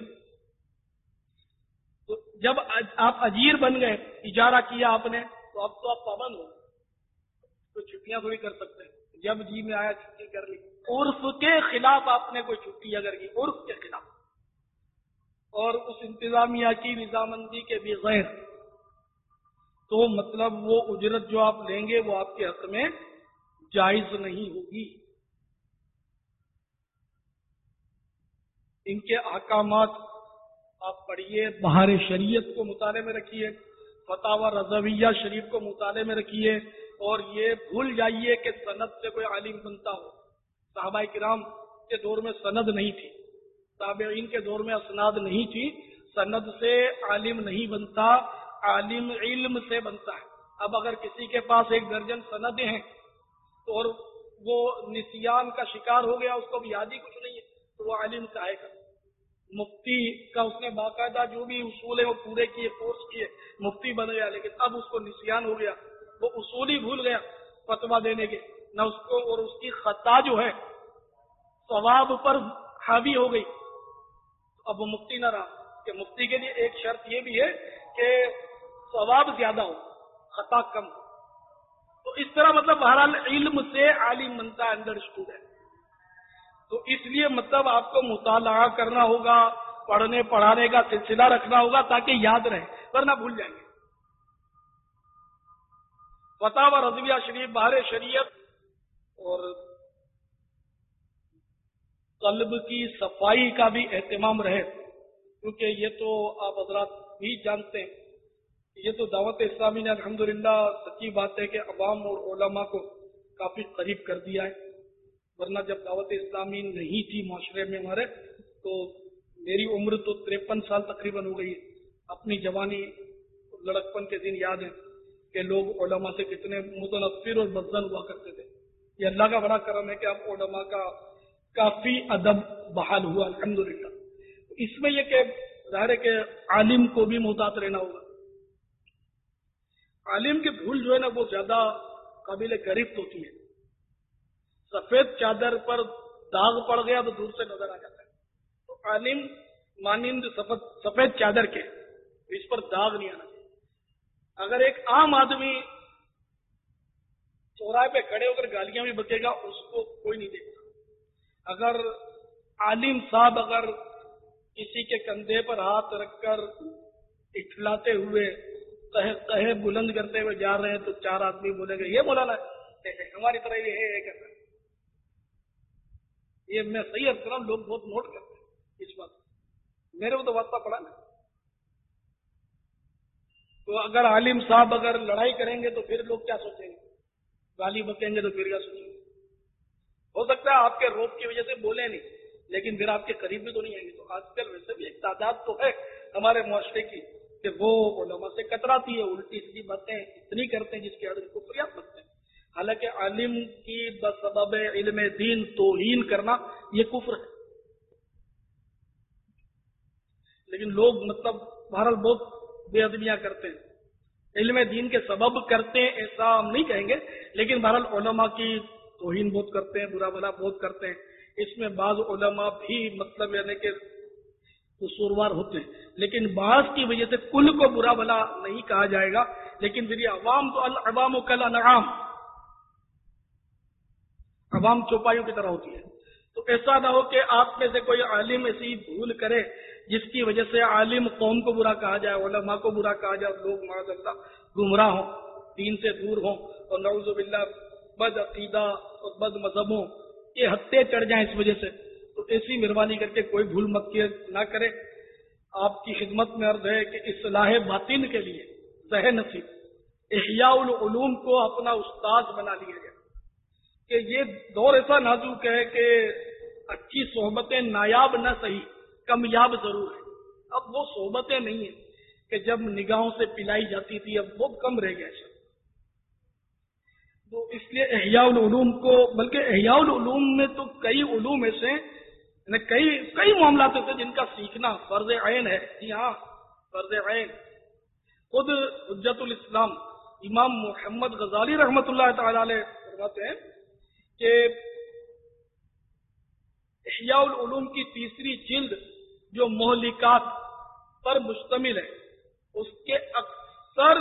تو جب آپ اجیر بن گئے، اجارہ کیا آپ نے، تو اب تو آپ پابند ہو، تو چھٹیاں تھوڑی کر سکتے ہیں. جب جی میں آیا چھٹی کر لی. عرف کے خلاف آپ نے کوئی چھٹی اگر کی، عرف کے خلاف اور اس انتظامیہ کی رضامندی کے بغیر، تو مطلب وہ اجرت جو آپ لیں گے وہ آپ کے حق میں جائز نہیں ہوگی. ان کے احکامات آپ پڑھیے، بہار شریعت کو مطالعے میں رکھیے، فتاوی رضویہ شریف کو مطالعے میں رکھیے، اور یہ بھول جائیے کہ سند سے کوئی عالم بنتا ہو. صحابہ کرام کے دور میں سند نہیں تھی، تابعین کے دور میں اسناد نہیں تھی. سند سے عالم نہیں بنتا، عالم علم سے بنتا ہے. اب اگر کسی کے پاس 1 درجن سندیں ہیں اور وہ نسیان کا شکار ہو گیا، اس کو اب یاد ہی کچھ نہیں ہے، تو وہ عالم کہے گا. مفتی کا اس نے باقاعدہ جو بھی اصول ہے وہ پورے کیے، کورس کیے، مفتی بن گیا، لیکن اب اس کو نسیان ہو گیا، وہ اصول ہی بھول گیا فتویٰ دینے کے، نہ اس کو، اور اس کی خطا جو ہے ثواب پر حاوی ہو گئی. اب وہ مفتی نہ رہا. کہ مفتی کے لیے ایک شرط یہ بھی ہے کہ ثواب زیادہ ہو، خطا کم ہو. تو اس طرح مطلب بہرحال علم سے عالم بنتا ہے، انڈرسٹوڈ ہے. تو اس لیے مطلب آپ کو مطالعہ کرنا ہوگا، پڑھنے پڑھانے کا سلسلہ رکھنا ہوگا تاکہ یاد رہے، ورنہ بھول جائیں گے۔ فتاوی رضویہ شریف، بہار شریعت اور قلب کی صفائی کا بھی اہتمام رہے، کیونکہ یہ تو آپ حضرات بھی جانتے ہیں، یہ تو دعوت اسلامی نے الحمدللہ سچی بات ہے کہ عوام اور علماء کو کافی قریب کر دیا ہے، ورنہ جب دعوت اسلامی نہیں تھی معاشرے میں ہمارے، تو میری عمر تو 53 سال تقریباً ہو گئی ہے۔ اپنی جوانی لڑکپن کے دن یاد ہیں کہ لوگ علماء سے کتنے متنفر اور بدزن ہوا کرتے تھے۔ یہ اللہ کا بڑا کرم ہے کہ اب علماء کا کافی ادب بحال ہوا الحمدللہ۔ اس میں یہ کہ ظاہر ہے کہ عالم کو بھی محتاط رہنا ہوگا۔ عالم کی بھول جو ہے نا وہ زیادہ قابل گرفت ہوتی ہے۔ سفید چادر پر داغ پڑ گیا تو دور سے نظر آ جاتا ہے، تو عالم مانند سفید چادر کے اس پر داغ نہیں آنا چاہیے۔ اگر ایک عام آدمی چوراہے پہ کھڑے ہو کر گالیاں بھی بکے گا، اس کو کوئی نہیں دیکھتا۔ اگر عالم صاحب اگر کسی کے کندھے پر ہاتھ رکھ کر اٹھلاتے ہوئے کہے بلند کرتے ہوئے جا رہے ہیں تو 4 آدمی بولیں گے یہ مولانا ہے، ہماری طرح یہ ہے کہتا ہے۔ یہ میں صحیح عرض کر رہا ہوں، لوگ بہت نوٹ کرتے ہیں اس بات، میرے کو تو واسطہ پڑا نا۔ تو اگر عالم صاحب اگر لڑائی کریں گے تو پھر لوگ کیا سوچیں گے، گالی بکیں گے تو پھر کیا سوچیں گے۔ ہو سکتا ہے آپ کے روب کی وجہ سے بولے نہیں، لیکن پھر آپ کے قریب بھی تو نہیں آئیں گے۔ تو آج کل ویسے بھی ایک تعداد تو ہے ہمارے معاشرے کی کہ وہ علماء سے کتراتی ہے، الٹی سیدھی باتیں اتنی کرتے ہیں جس کی عادت کو فریاد بنتے ہیں۔ حالانکہ عالم کی بسبب علم دین توہین کرنا یہ کفر ہے، لیکن لوگ مطلب بہرحال بہت بے ادبیاں کرتے ہیں، علم دین کے سبب کرتے ہیں ایسا ہم نہیں کہیں گے، لیکن بہرحال علماء کی توہین بہت کرتے ہیں، برا بھلا بہت کرتے ہیں۔ اس میں بعض علماء بھی مطلب یعنی کہ قصوروار ہوتے ہیں، لیکن بعض کی وجہ سے کل کو برا بھلا نہیں کہا جائے گا۔ لیکن پھر یہ عوام تو العوام کالانعام، عوام چوپایوں کی طرح ہوتی ہے۔ تو ایسا نہ ہو کہ آپ میں سے کوئی عالم ایسی بھول کرے جس کی وجہ سے عالم قوم کو برا کہا جائے، علماء کو برا کہا جائے، لوگ معاذ اللہ گمراہ ہوں، دین سے دور ہوں، اور نعوذ باللہ بد عقیدہ اور بد مذہبوں یہ ہتھے چڑھ جائیں اس وجہ سے۔ تو ایسی مہربانی کر کے کوئی بھول مت نہ کرے۔ آپ کی خدمت میں عرض ہے کہ اصلاح باطن کے لیے ذہن نصیب احیاء العلوم کو اپنا استاد بنا لیا گیا کہ یہ دور ایسا نازک ہے کہ اچھی صحبتیں نایاب نہ صحیح کمیاب ضرور ہے۔ اب وہ صحبتیں نہیں ہیں کہ جب نگاہوں سے پلائی جاتی تھی، اب بہت کم رہ گیا ہے۔ تو اس لیے احیاء العلوم کو، بلکہ احیاء العلوم میں تو کئی علوم ایسے ہیں، کئی معاملات ایسے جن کا سیکھنا فرض عین ہے۔ جی ہاں، فرض عین۔ خود حجت الاسلام امام محمد غزالی رحمۃ اللہ تعالی علیہ فرماتے ہیں کہ احیاء العلوم کی 3 جلد جو مہلکات پر مشتمل ہے، اس کے اکثر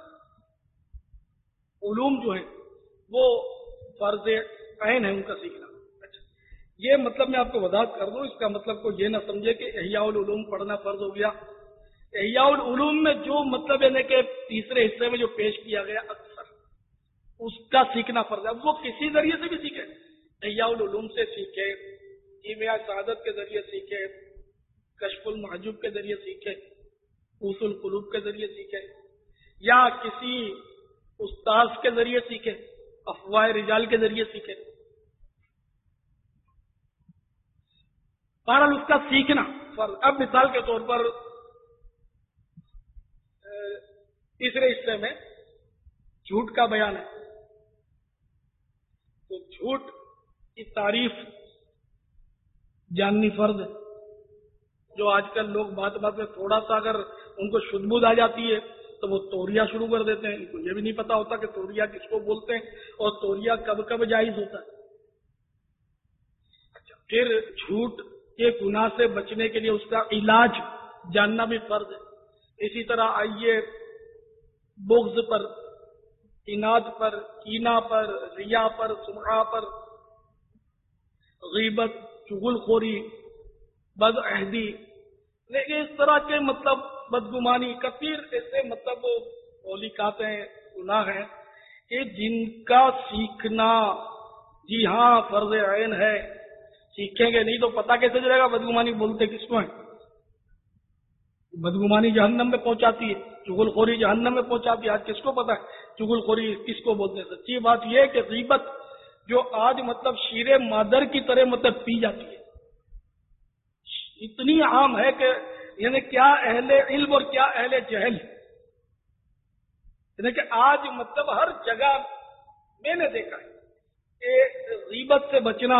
علوم جو ہیں وہ فرض عین ہے ان کا سیکھنا۔ اچھا، یہ مطلب میں آپ کو وضاحت کر دوں، اس کا مطلب کو یہ نہ سمجھے کہ احیاء العلوم پڑھنا فرض ہو گیا۔ احیاء العلوم میں جو مطلب ہے کہ تیسرے حصے میں جو پیش کیا گیا اکثر اس کا سیکھنا فرض ہے۔ وہ کسی ذریعے سے بھی سیکھے، احیاء العلوم سے سیکھے، کیمیا سعادت کے ذریعے سیکھے، کشف المحجوب کے ذریعے سیکھے، اصول القلوب کے ذریعے سیکھے، یا کسی استاذ کے ذریعے سیکھے، افواہ رجال کے ذریعے سیکھے۔ بہرحال اس کا سیکھنا فرض۔ اب مثال کے طور پر تیسرے حصے میں جھوٹ کا بیان ہے، تو جھوٹ کی تعریف جاننی فرض ہے۔ جو آج کل لوگ بات بات میں تھوڑا سا اگر ان کو شدھ بدھ آ جاتی ہے تو وہ توریہ شروع کر دیتے ہیں، ان کو یہ بھی نہیں پتا ہوتا کہ توریہ کس کو بولتے ہیں اور توریہ کب کب جائز ہوتا ہے۔ اچھا، پھر جھوٹ کے گناہ سے بچنے کے لیے اس کا علاج جاننا بھی فرض ہے۔ اسی طرح آئیے بغض پر، اناد پر، کینہ پر، ریا پر، سمعہ پر، غیبت، چغل خوری، بد عہدی، لیکن اس طرح کے مطلب بدگمانی کثیر ایسے مطلب اولیقات ہیں، گناہ ہیں کہ جن کا سیکھنا جی ہاں فرض عین ہے، سیکھیں گے نہیں تو پتہ کیسے چلے گا بدگمانی بولتے کس کو ہیں؟ بدگمانی جہنم میں پہنچاتی ہے، چغل خوری جہنم میں پہنچاتی ہے۔ آج کس کو پتہ ہے چغل خوری کس کو بولتے ہیں؟ سچی بات یہ ہے کہ غیبت جو آج مطلب شیر مادر کی طرح مطلب پی جاتی ہے، اتنی عام ہے کہ یعنی کیا اہل علم اور کیا اہل جہل، یعنی کہ آج مطلب ہر جگہ میں نے دیکھا ہے کہ غیبت سے بچنا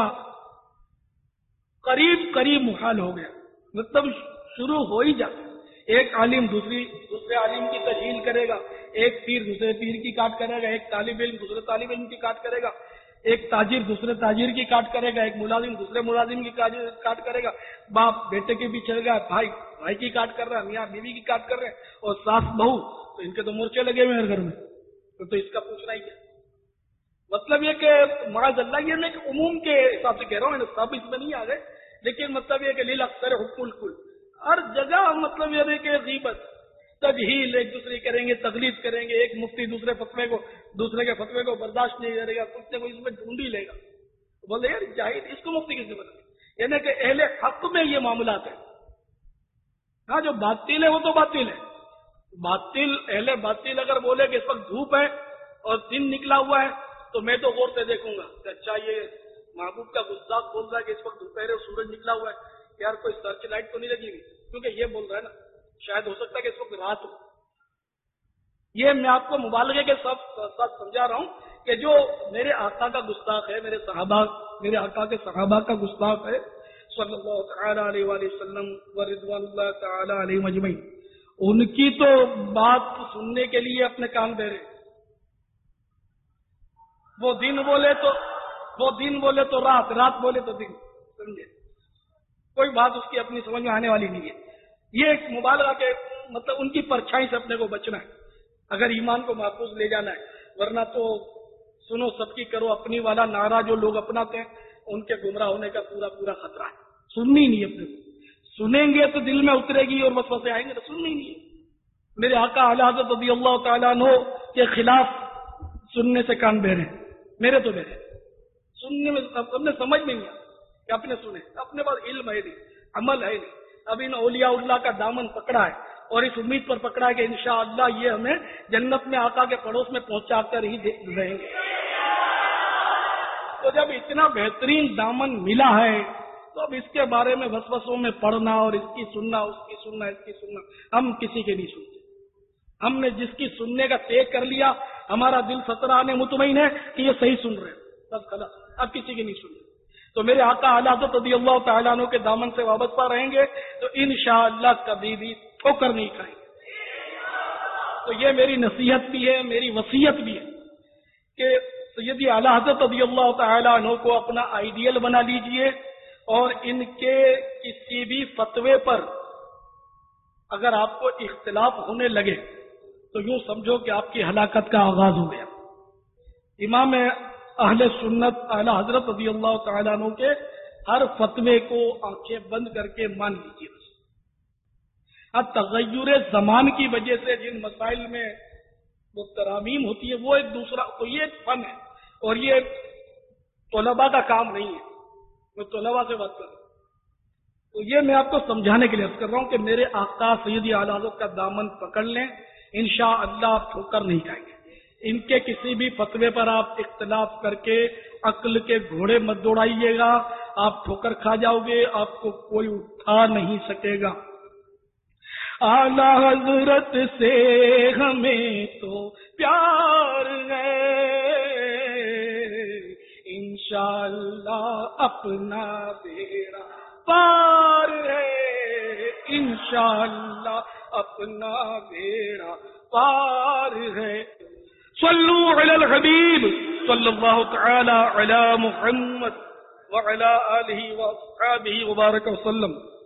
قریب قریب محال ہو گیا، مطلب شروع ہو ہی جاتا ہے۔ ایک عالم دوسرے عالم کی تجہیل کرے گا، ایک پیر دوسرے پیر کی کاٹ کرے گا، ایک طالب علم دوسرے طالب علم کی کاٹ کرے گا، ایک تاجر دوسرے تاجر کی کاٹ کرے گا، ایک ملازم دوسرے ملازم کی کاٹ کرے گا، باپ بیٹے کے بھی چل گا، بھائی بھائی کی کاٹ کر رہا ہے، میاں بیوی کی کاٹ کر رہے ہیں، اور ساس بہو تو ان کے تو مورچے لگے ہوئے ہیں گھر میں، تو اس کا پوچھنا ہی کیا؟ مطلب یہ کہ معاذ اللہ، یہ میں ایک عموم کے حساب سے کہہ رہا ہوں، سب اس میں نہیں آ گئے، لیکن مطلب یہ کہ لیل اکثر حکم الکل، ہر جگہ مطلب یہ ہے کہ غیبت تجہیل، ایک دوسرے کریں گے، تقلید کریں گے، ایک مفتی دوسرے کے فتوے کو برداشت نہیں کرے گا، کچھ نہ کچھ اس میں ڈھونڈ ہی لے گا، بولے یار جاہل اس کو مفتی کس نے بنا، یعنی کہ اہل حق میں یہ معاملات ہیں۔ ہاں جو باطل ہے وہ تو باطل ہے، اہل باطل اگر بولے کہ اس وقت دھوپ ہے اور دن نکلا ہوا ہے تو میں تو غور سے دیکھوں گا کہ اچھا یہ محبوب کا گستاخ بول رہا ہے کہ اس وقت دوپہر سورج نکلا ہوا ہے، یار کوئی سرچ لائٹ تو نہیں لگی ہوئی، کیونکہ یہ بول رہا ہے نا، شاید ہو سکتا ہے کہ اس وقت رات ہو۔ یہ میں آپ کو مبالغے کے ساتھ سمجھا رہا ہوں کہ جو میرے آقا کا گستاخ ہے، میرے آقا کے صحابہ کا گستاخ ہے صلی اللہ تعالی علیہ وآلہ وسلم و رضوان اللہ تعالی علیہ مجمعین، ان کی تو بات سننے کے لیے اپنے کان دے رہے، وہ دن بولے تو رات بولے تو دن، سمجھے؟ کوئی بات اس کی اپنی سمجھ میں آنے والی نہیں ہے۔ یہ ایک مبالغہ کے مطلب ان کی پرچھائی سے اپنے کو بچنا ہے اگر ایمان کو محفوظ لے جانا ہے، ورنہ تو سنو سب کی کرو اپنی والا نعرہ جو لوگ اپناتے ہیں ان کے گمراہ ہونے کا پورا خطرہ ہے۔ سننی نہیں اپنے کو، سنیں گے تو دل میں اترے گی اور وسوسے آئیں گے، تو سننی نہیں ہے۔ میرے آقا اعلی حضرت رضی اللہ تعالیٰ عنہ کے خلاف سننے سے کان بہرے، میرے تو بہرے، سننے میں اپنے سمجھ نہیں آیا کہ اپنے سنے، اپنے پاس علم ہے نہیں، عمل ہے نہیں۔ اب ان اولیاء اللہ کا دامن پکڑا ہے اور اس امید پر پکڑا ہے کہ انشاءاللہ یہ ہمیں جنت میں آقا کے پڑوس میں پہنچا کر ہی رہیں گے۔ تو جب اتنا بہترین دامن ملا ہے تو اب اس کے بارے میں وسوسوں میں پڑھنا اور اس کی سننا، اس کی سننا، ہم کسی کے نہیں سنتے۔ ہم نے جس کی سننے کا طے کر لیا، ہمارا دل سطرانے مطمئن ہے کہ یہ صحیح سن رہے ہیں، بس خلاص، اب کسی کی نہیں سنتے۔ تو میرے آقا اعلی حضرت رضی اللہ تعالیٰ عنہ کے دامن سے وابستہ رہیں گے تو انشاءاللہ کبھی بھی ٹھوکر نہیں کھائیں گے۔ تو یہ میری نصیحت بھی ہے، میری وصیت بھی ہے کہ سیدی اعلی حضرت رضی اللہ تعالیٰ عنہ کو اپنا آئیڈیل بنا لیجئے، اور ان کے کسی بھی فتوے پر اگر آپ کو اختلاف ہونے لگے تو یوں سمجھو کہ آپ کی ہلاکت کا آغاز ہو گیا۔ امام اہل سنت اعلی حضرت رضی اللہ تعالیٰ عنہ کے ہر فتوے کو آنکھیں بند کر کے مان لیجیے۔ اب تغیر زمان کی وجہ سے جن مسائل میں وہ ترامیم ہوتی ہے وہ ایک دوسرا، تو یہ ایک فن ہے اور یہ طلباء کا کام نہیں ہے، میں طلباء سے بات کر رہا ہوں۔ تو یہ میں آپ کو سمجھانے کے لیے عرض کر رہا ہوں کہ میرے آقا سیدی اعلی حضرت کا دامن پکڑ لیں، انشاءاللہ آپ ٹھوکر نہیں کھائیں گے۔ ان کے کسی بھی فتوے پر آپ اختلاف کر کے عقل کے گھوڑے مت دوڑائیے گا، آپ ٹھوکر کھا جاؤ گے، آپ کو کوئی اٹھا نہیں سکے گا۔ اعلی حضرت سے ہمیں تو پیار ہے، انشاءاللہ اپنا بیڑا پار ہے، انشاءاللہ اپنا بیڑا پار ہے۔ صلو علی الحبیب صلی اللہ تعالی علی محمد وعلی آلہ واصحابہ وبارک وسلم۔